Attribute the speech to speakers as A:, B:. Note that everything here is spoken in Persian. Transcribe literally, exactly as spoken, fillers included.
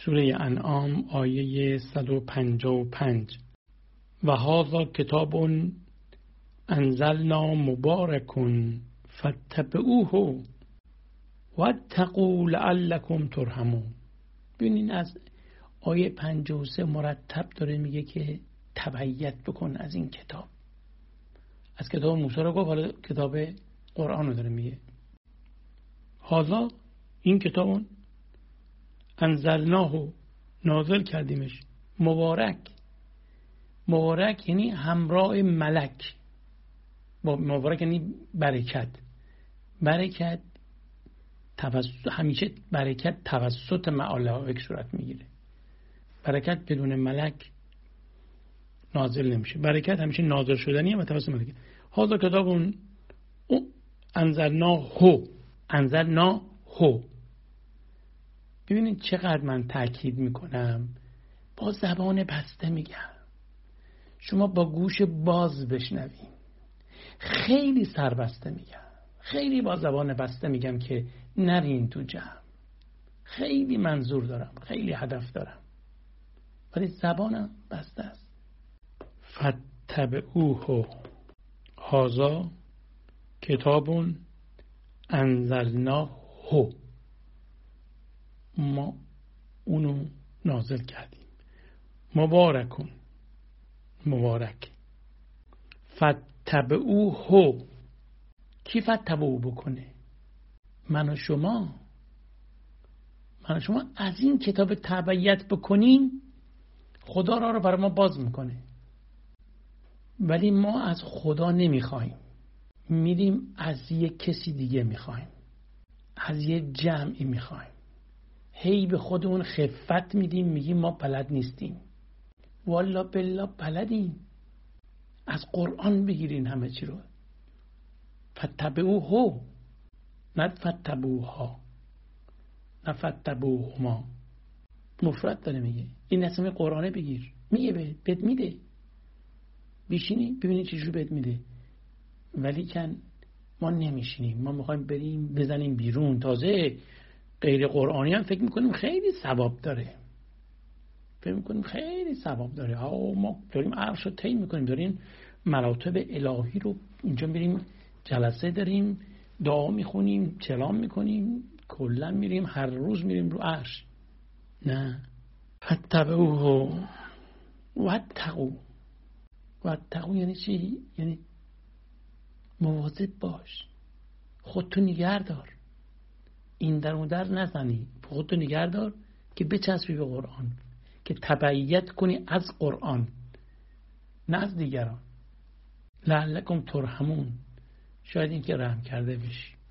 A: سوره انعام آیه صد و پنجاه و پنج. و هذا کتاب انزلنا مبارک فاتبعوه واتقوا لعلکم ترحمون. ببینین از آیه پنجاه و سه مرتب داره میگه که تبعیت بکن از این کتاب. از کتاب موسی رو گفت، حالا کتاب قرآن رو داره میگه. هذا این کتاب انزلناه نازل کردیمش، مبارک. مبارک یعنی همراه ملک. مبارک یعنی برکت. برکت توسط، همیشه برکت توسط ملائک صورت میگیره. برکت بدون ملک نازل نمیشه. برکت همیشه نازل شدنیه و توسط ملک. هذا کتاب انزلناه انزلناه. ببینید چقدر من تاکید میکنم، با زبان بسته میگم، شما با گوش باز بشنوین. خیلی سربسته میگم، خیلی با زبان بسته میگم که نرین تو جمع. خیلی منظور دارم، خیلی هدف دارم، ولی زبانم بسته است. فاتبعوه هذا کتاب انزلناه، ما اونو نازل کردیم. مبارکون، مبارک. فاتبعوه، کی فتبعو بکنه؟ من و شما. من و شما از این کتاب تبعیت بکنیم، خدا را رو برای ما باز میکنه. ولی ما از خدا نمیخوایم، میریم از یک کسی دیگه میخوایم، از یه جمعی میخوایم. هی به خودمون خفت میدیم، میگیم ما بلد نیستیم. والا بالله بلدیم. از قرآن بگیرین همه چی رو. فتبعوه، نه فتبعوها، نه فتبعوهما. مفرد داره میگه. این اسم قرآنه بگیر. میگه بهت میده. بشینی ببینی چجوری بهت میده. ولی کن ما نمیشینیم. ما میخوایم بریم بزنیم بیرون. تازه غیر قرآنی هم فکر میکنیم خیلی ثواب داره. فکر میکنیم خیلی ثواب داره. ها ما داریم عرش رو طی میکنیم، داریم مراتب الهی رو اینجا میریم، جلسه داریم، دعا میخونیم، چلام میکنیم، کلا میریم هر روز میریم رو عرش. نه. فتبعوه واتقوا. واتقوا یعنی چی؟ یعنی مواظب باش، خودتو نگه دار، این در اون در نزنی، خودتو نگه دار که بچسبی به قرآن، که تبعیت کنی از قرآن نه از دیگران. لعلکم ترحمون، شاید این که رحم کرده بشی.